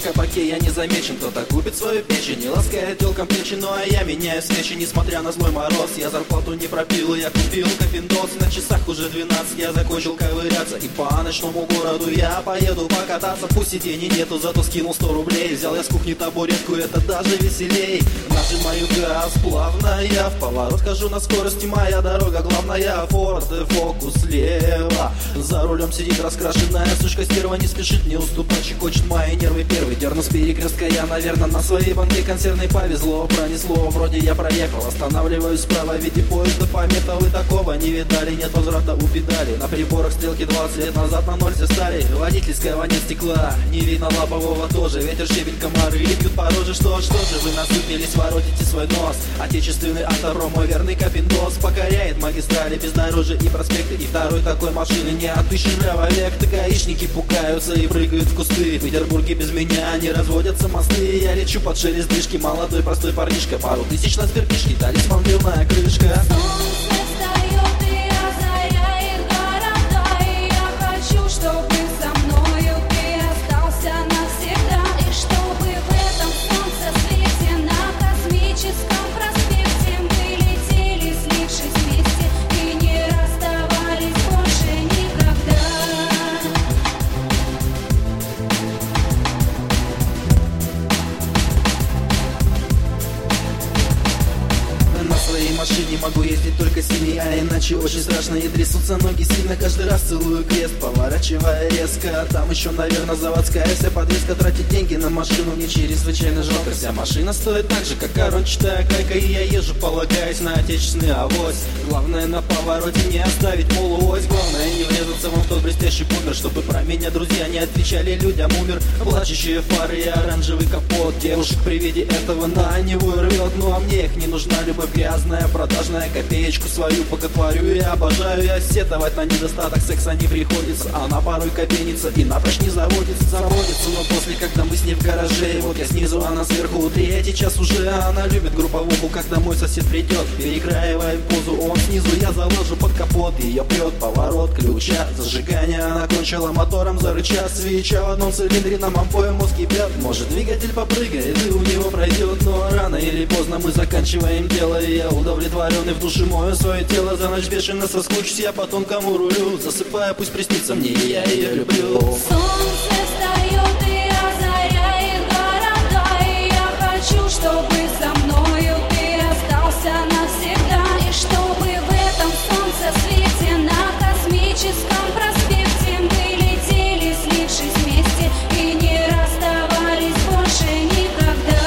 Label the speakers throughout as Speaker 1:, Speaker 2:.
Speaker 1: кабаке я не замечен. Кто-то губит свою печень и ласкает телкам плечи. Ну а я меняю свечи, несмотря на злой мороз. Я зарплату не пропил, я купил кофендос. На часах уже 12, я закончил ковыряться. И по ночному городу я поеду покататься. Пусть и денег нету, зато скинул 100 рублей. Взял я с кухни табуретку, это даже веселей. Нажимаю газ плавно, я в поворот хожу на скорости. Моя дорога главная, Форд Фокус слева. За рулем сидит раскрашенная сучка стерва. Не спешит мне уступать, щекочет мои нервы первый. Дерну с перекрестка я, наверное, на своей банке консервной. Повезло, пронесло, вроде я проехал. Останавливаюсь справа в виде поезда помета. Вы такого не видали, нет возврата у педали. На приборах стрелки 20 лет назад на ноль все стали. Водительского нет стекла, не видно лобового тоже. Ветер щебет, комары бьют по роже. Что же вы насупились, воротите свой нос. Отечественный автором, мой верный капиндос. Покоряет магистрали, бездорожья и проспекты. И второй такой машины не отыщешь век. Гаишники пугаются и прыгают в кусты. В Петербурге без меня не разводятся мосты. Я лечу под шелест дышки, молодой простой парнишка. Пару тысяч на сверхишке, талисман дневная крышка.
Speaker 2: Солнце встает и озаряет города, и я хочу, чтобы со мною ты остался навсегда. И чтобы в этом солнце свете на космическом проспекте мы летели, слившись вместе, и не расставались больше никогда.
Speaker 1: На своей машине могу ездить только синий, а иначе очень страшно. И трясутся ноги сильно, каждый раз целую крест, поворачивая резко. Там еще, наверное, заводская вся подвеска. Тратить деньги на машину мне чрезвычайно жалко. Вся машина стоит так же, как корончатая гайка. И я езжу, полагаясь на отечественный авось. Главное на повороте не оставить полуось. Главное не врезаться вам в тот блестящий бумер, чтобы про меня друзья не отвечали людям умер. Плачущие фары и оранжевый капот. Девушек при виде этого на него рвет. Ну а мне их не нужна любовь грязная, продажная. Копеечку свою боготворю и обожаю я. Сетовать на недостаток секса не приходится. Она порой кабенится и напрочь не заводится. Но после, когда мы с ней в гараже, вот я снизу, она сверху. Третий час уже, она любит групповуху, когда мой сосед придет. Перекраиваем позу, он снизу, я заложу под капот. Ее прет поворот ключа, зажигание. Она кончила мотором, зарыча. Свеча в одном цилиндре, на мампое мозг ебет. Может, двигатель попрыгает и у него пройдет. Но рано или поздно мы заканчиваем дело. И я удовлетворенный в душе мою свое тело. За ночь бешено соскучусь я по тонкому рулю. Засыпая, пусть приснится мне, и я ее люблю.
Speaker 2: Солнце встает и озаряет города, и я хочу, чтобы со мною ты остался навсегда. И чтобы в этом солнце свете на космическом проспекте мы летели, слившись вместе, и не расставались больше никогда.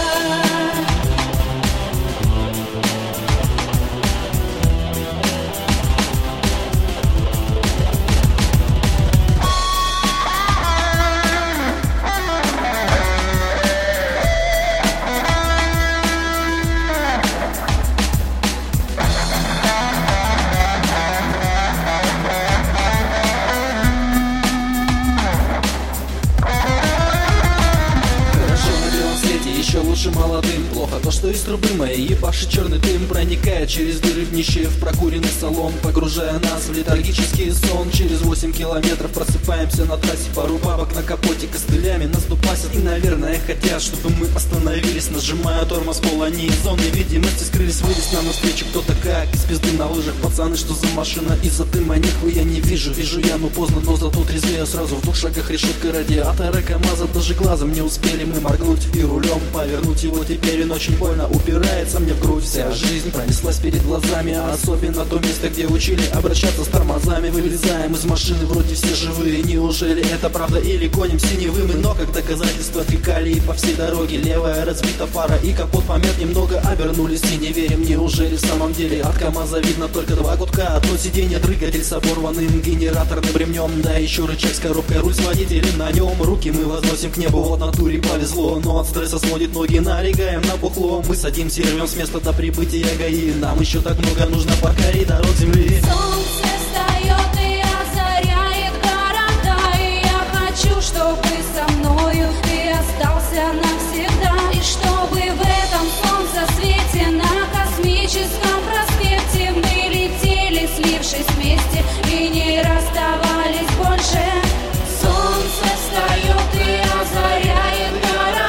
Speaker 1: Еще лучше молодым. Плохо то, что из трубы моей ебашит черный дым. Проникает через дыры в нищие в прокуренный салон, погружая нас в летаргический сон. Через 8 километров просыпаемся на трассе. Пару бабок на капоте костылями нас дупасят. И, наверное, хотят, чтобы мы остановились. Нажимая тормоз, пол они из зоны видимости скрылись. Вылез нам навстречу кто-то как из пизды на лыжах. Пацаны, что за машина? Из-за дыма нихуя не вижу. Вижу я, но поздно, но зато трезвее. Сразу в 2 шагах решетка радиатора КамАЗа. Даже глазом не успели мы моргнуть. И рулем повернуть его теперь он очень больно упирается мне в грудь. Вся жизнь пронеслась перед глазами, а особенно то место, где учили обращаться с тормозами. Вылезаем из машины, вроде все живые. Неужели это правда или гоним синевым? Но как доказательство фекалии по всей дороге. Левая разбита фара и капот помят немного. Обернулись и не верим, неужели в самом деле от КамАЗа видно только 2 гудка. Одно сиденье, двигатель с оборванным генераторным ремнем. Да еще рычаг с коробкой, руль с водителем на нем. Руки мы возносим к небу, вот натуре повезло. Но от стресса сводит ноги, налегаем на бухло. Мы садимся и рвем с места до прибытия ГАИ. Нам еще так много нужно покорить дорог земли.
Speaker 2: Солнце встает и озаряет города, и я хочу, чтобы со мною ты остался навсегда. И чтобы в этом солнце свете на космическом проспекте мы летели, слившись вместе, и не расставались больше. Солнце встает и озаряет города,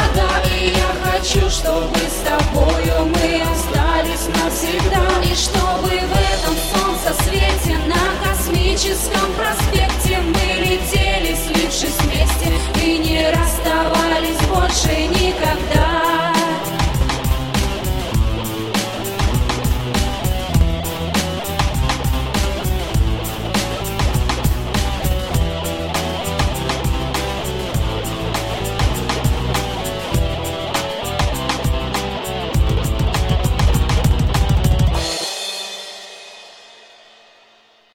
Speaker 2: человеческом